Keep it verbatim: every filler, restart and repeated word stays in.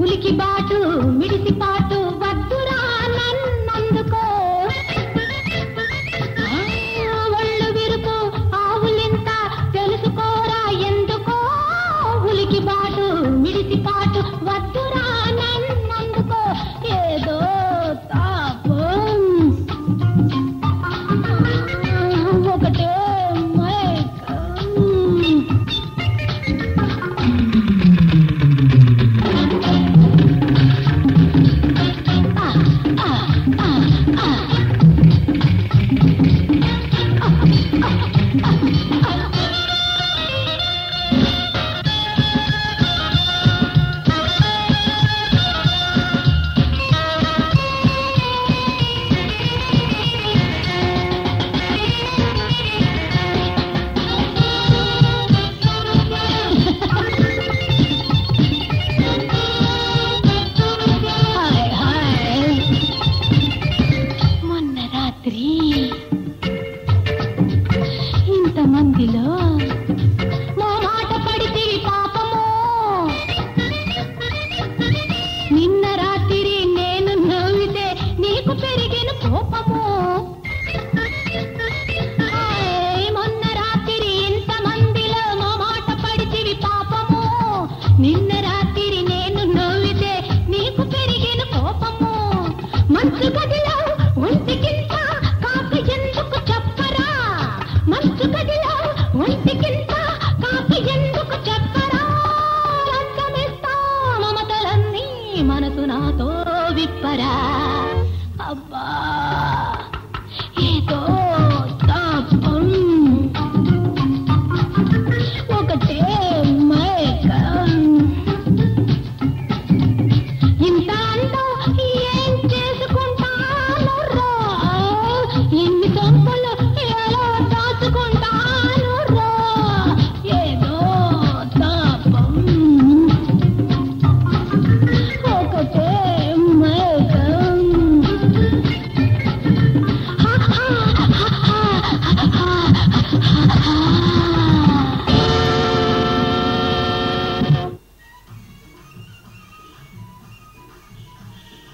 ఉలికి బాటు మిడిసి పాటు వద్దురా నన్నందుకో ఒళ్ళు విరుపు ఆవులింత తెలుసుకోరా ఎందుకో ఉలికి బాటు మిడిసి పాటు వద్దురా నన్నందుకో ఏదో తాపం ఒకటే ఇంతమందిలో మా మాట పడితే పాపము నిన్న రాత్రి నేను నవ్వితే నీకు పెరిగిన కోపము మొన్న రాత్రి ఇంతమందిలో మా మాట పడితే పాపము నిన్న రాత్రి నేను నవ్వితే నీకు పెరిగిన కోపము మంచు గదిలో ఒంటికింత కాకి ఎందుకు చెప్పరా మంచు గదిలో ఒంటికింత కాకి ఎందుకు చెప్పరా లంచమిస్తా మమతలన్నీ మనసు నాతో విప్పరా అబ్బా